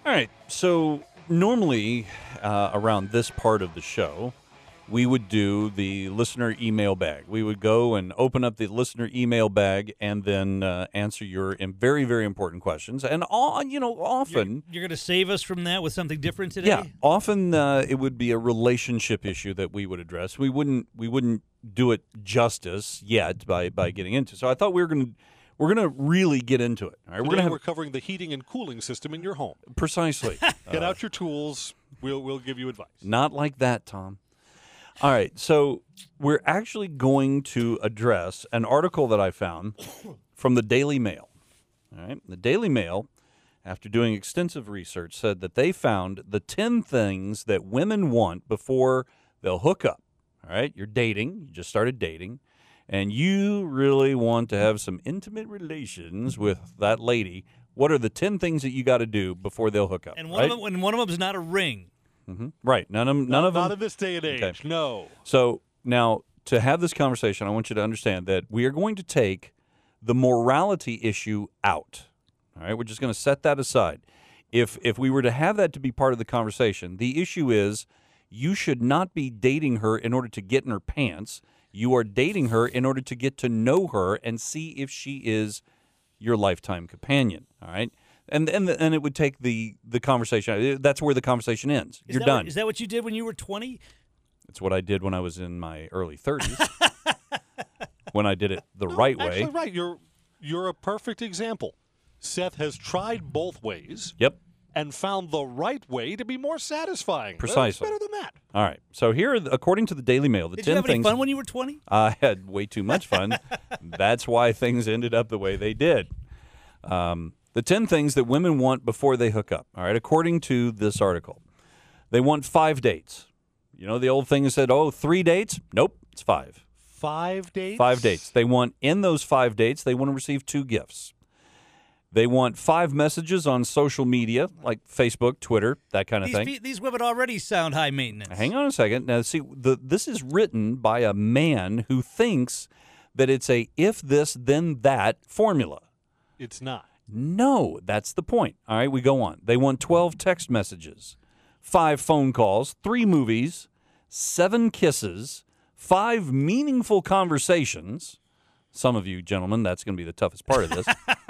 All right. So normally around this part of the show, we would do the listener email bag. We would go and open up the listener email bag and then answer your very, very important questions. And often You're going to save us from that with something different today? yeah, often it would be a relationship issue that we would address. We wouldn't do it justice yet by getting into. So I thought we're gonna really get into it. All right, Today we're covering the heating and cooling system in your home. Precisely. Get out your tools. We'll give you advice. Not like that, Tom. All right, so we're actually going to address an article that I found from the Daily Mail. All right, the Daily Mail, after doing extensive research, said that they found the 10 things that women want before they'll hook up. All right, you're dating, you just started dating, and you really want to have some intimate relations with that lady. What are the 10 things that you got to do before they'll hook up? And right? one of them is not a ring. Mm-hmm. Right. None of them. Not in this day and age. Okay. No. So now to have this conversation, I want you to understand that we are going to take the morality issue out. All right. We're just going to set that aside. If we were to have that to be part of the conversation, the issue is you should not be dating her in order to get in her pants. You are dating her in order to get to know her and see if she is your lifetime companion. All right. And it would take the conversation. That's where the conversation ends. You're done. Is that what you did when you were 20? It's what I did when I was in my early 30s. When I did it the right way. Actually, right. You're a perfect example. Seth has tried both ways. Yep. And found the right way to be more satisfying. Precisely. What's better than that? All right. So here, according to the Daily Mail, the Did 10 you have any things. fun when you were 20? I had way too much fun. That's why things ended up the way they did. The 10 things that women want before they hook up. All right. According to this article, they want 5 dates. You know, the old thing that said, 3 dates? Nope. It's 5. 5 dates? 5 dates. They want, in those 5 dates, they want to receive 2 gifts. They want 5 messages on social media, like Facebook, Twitter, that kind of thing. These women already sound high maintenance. Hang on a second. Now, see, this is written by a man who thinks that it's a if this, then that formula. It's not. No, that's the point. All right, we go on. They want 12 text messages, 5 phone calls, 3 movies, 7 kisses, 5 meaningful conversations. Some of you gentlemen, that's going to be the toughest part of this.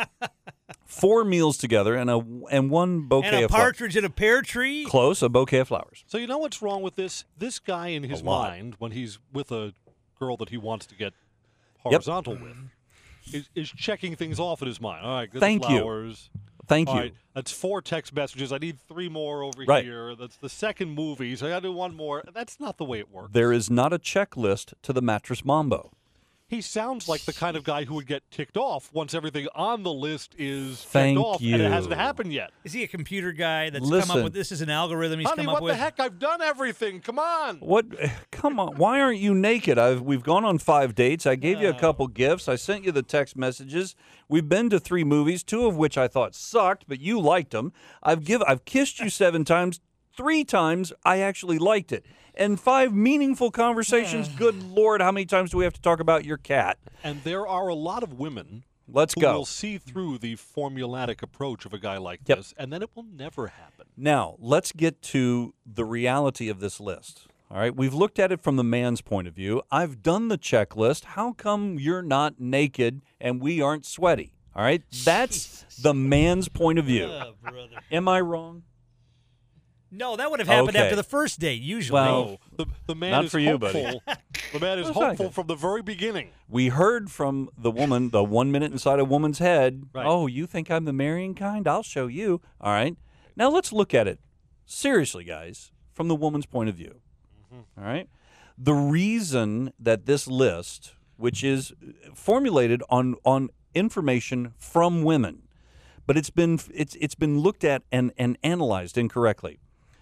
4 meals together and 1 bouquet and a of partridge in a pear tree? Close, a bouquet of flowers. So you know what's wrong with this? This guy in his mind, when he's with a girl that he wants to get horizontal with, is checking things off in his mind. All right, good flowers. Thank All you. Right, that's 4 text messages. I need 3 more over here. That's the second movie, so I got to do 1 more. That's not the way it works. There is not a checklist to the mattress mambo. He sounds like the kind of guy who would get ticked off once everything on the list is Thank checked off, you. and it hasn't happened yet. Is he a computer guy that's come Listen. up with this? Is an algorithm he's Honey, come up what with? the heck? I've done everything. Come on. What? Come on. Why aren't you naked? We've gone on 5 dates. I gave you a couple gifts. I sent you the text messages. We've been to 3 movies, 2 of which I thought sucked, but you liked them. I've kissed you 7 times. 3 times I actually liked it. And 5 meaningful conversations. Good Lord, how many times do we have to talk about your cat? And there are a lot of women who go. will see through the formulatic approach of a guy like this, and then it will never happen. Now, let's get to the reality of this list. All right, we've looked at it from the man's point of view. I've done the checklist. How come you're not naked and we aren't sweaty? All right, that's the man's point of view. Oh, brother. Am I wrong? No, that would have happened Okay. after the first date, usually. Well, The man Not is for you, hopeful. buddy. The man is That's right. hopeful from the very beginning. We heard from the woman, the 1 minute inside a woman's head. Right. Oh, you think I'm the marrying kind? I'll show you. All right. Now let's look at it seriously, guys, from the woman's point of view. All right. The reason that this list, which is formulated on information from women, but it's been looked at and analyzed incorrectly.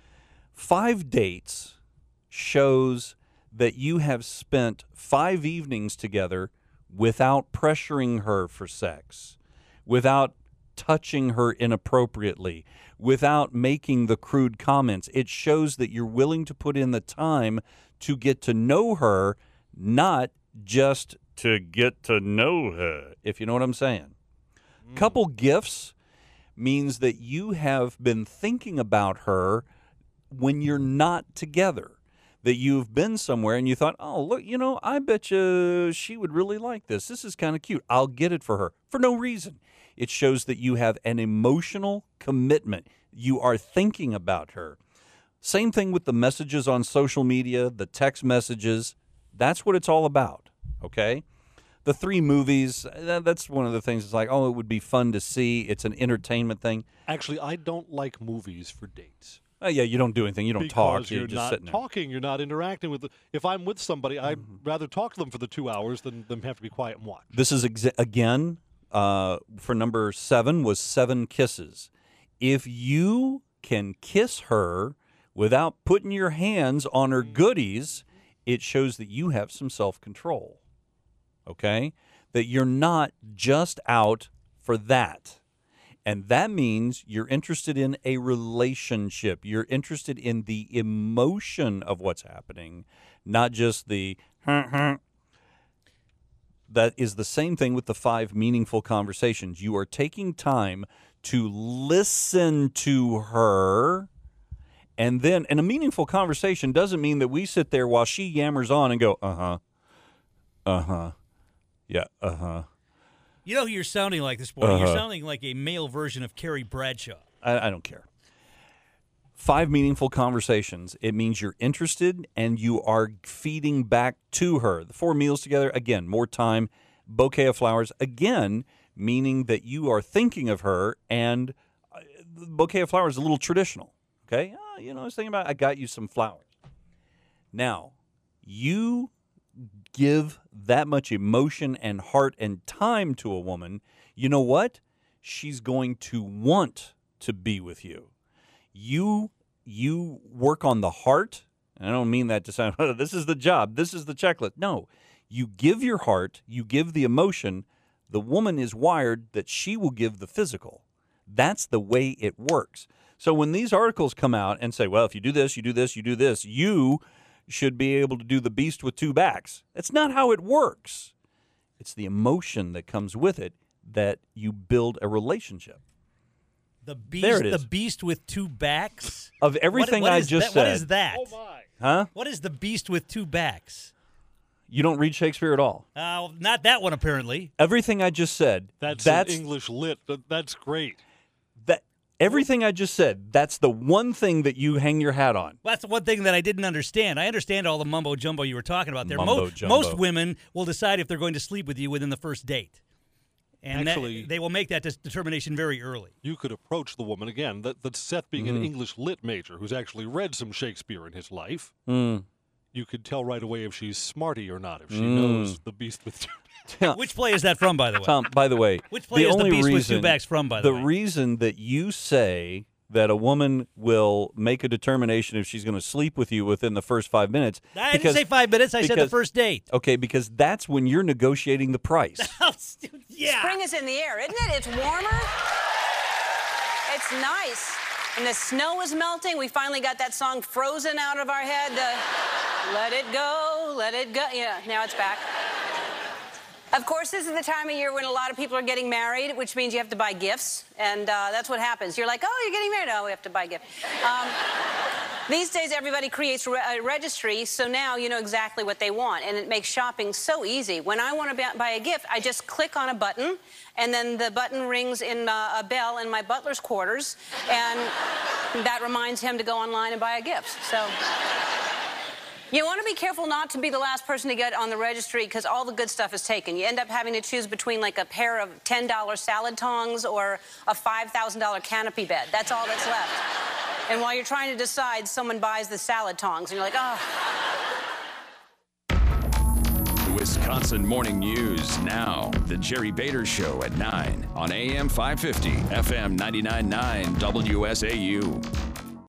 5 dates shows that you have spent 5 evenings together without pressuring her for sex, without touching her inappropriately, without making the crude comments. It shows that you're willing to put in the time to get to know her, not just to get to know her, if you know what I'm saying. Couple gifts means that you have been thinking about her when you're not together. That you've been somewhere and you thought, oh, look, I bet you she would really like this. This is kind of cute. I'll get it for her for no reason. It shows that you have an emotional commitment. You are thinking about her. Same thing with the messages on social media, the text messages. That's what it's all about, okay? The 3 movies, that's one of the things. It's like, oh, it would be fun to see. It's an entertainment thing. Actually, I don't like movies for dates. Yeah, you don't do anything. You don't talk. You're just not sitting there. talking. You're not interacting with. If I'm with somebody, I'd rather talk to them for the 2 hours than them have to be quiet and watch. This is again for number 7 was 7 kisses. If you can kiss her without putting your hands on her goodies, it shows that you have some self-control. Okay, that you're not just out for that. And that means you're interested in a relationship. You're interested in the emotion of what's happening, not just the That is the same thing with the 5 meaningful conversations. You are taking time to listen to her. And a meaningful conversation doesn't mean that we sit there while she yammers on and go, yeah, You know who you're sounding like this morning? You're sounding like a male version of Carrie Bradshaw. I don't care. 5 meaningful conversations. It means you're interested and you are feeding back to her. The 4 meals together, again, more time, bouquet of flowers, again, meaning that you are thinking of her, and the bouquet of flowers is a little traditional. Okay? I was thinking about, I got you some flowers. Now, you give that much emotion and heart and time to a woman, you know what? She's going to want to be with you. You work on the heart, and I don't mean that to sound, this is the job, this is the checklist. No, you give your heart, you give the emotion. The woman is wired that she will give the physical. That's the way it works. So when these articles come out and say, well, if you do this, you do this, you do this, you should be able to do the beast with 2 backs. That's not how it works. It's the emotion that comes with it that you build a relationship. The beast, there it is. The beast with 2 backs? Of everything what I is just that? said. What is that? Oh, my. Huh? What is the beast with 2 backs? You don't read Shakespeare at all. Not that one, apparently. Everything I just said. That's English lit. That's great. Everything I just said, that's the one thing that you hang your hat on. Well, that's the one thing that I didn't understand. I understand all the mumbo-jumbo you were talking about there. Mumbo-jumbo. Most women will decide if they're going to sleep with you within the first date. And actually, they will make that determination very early. You could approach the woman, again, that's Seth being an English lit major who's actually read some Shakespeare in his life. You could tell right away if she's smarty or not, if she knows the beast with 2 backs. Which play is that from, by the way? Tom, by the way, which play is the beast with 2 backs from, by the way? The reason that you say that a woman will make a determination if she's going to sleep with you within the first 5 minutes. I didn't say 5 minutes. I said the first date. Okay, because that's when you're negotiating the price. Yeah. Spring is in the air, isn't it? It's warmer. It's nice. And the snow is melting. We finally got that song Frozen out of our head. Let it go, let it go. Yeah, now it's back. Of course, this is the time of year when a lot of people are getting married, which means you have to buy gifts. And that's what happens. You're like, oh, you're getting married? Oh, we have to buy gifts. These days, everybody creates a registry, so now you know exactly what they want. And it makes shopping so easy. When I want to buy a gift, I just click on a button, and then the button rings in a bell in my butler's quarters, and that reminds him to go online and buy a gift. So you want to be careful not to be the last person to get on the registry because all the good stuff is taken. You end up having to choose between like a pair of $10 salad tongs or a $5,000 canopy bed. That's all that's left. And while you're trying to decide, someone buys the salad tongs, and you're like, oh. Wisconsin Morning News now. The Jerry Bader Show at 9 on AM 550, FM 99.9 WSAU.